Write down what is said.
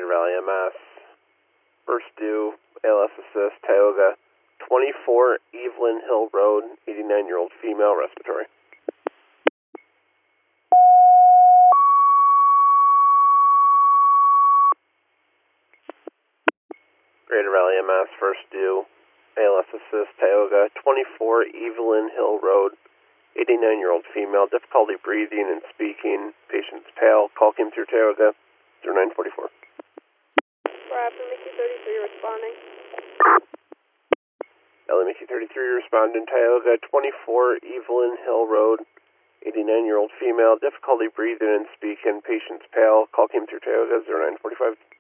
Greater Valley MS. First due, ALS Assist, Tioga, 24 Evelyn Hill Road, 89-year-old female, respiratory. Greater Valley MS, first due, ALS Assist, Tioga, 24 Evelyn Hill Road, 89-year-old female, difficulty breathing and speaking, patient's pale, call came through Tioga, 0944. Rapid Mickey 33 responding. Mickey 33 responding, Tioga, 24 Evelyn Hill Road, 89-year-old female, difficulty breathing and speaking, patient's pale, call came through Tioga, 0945.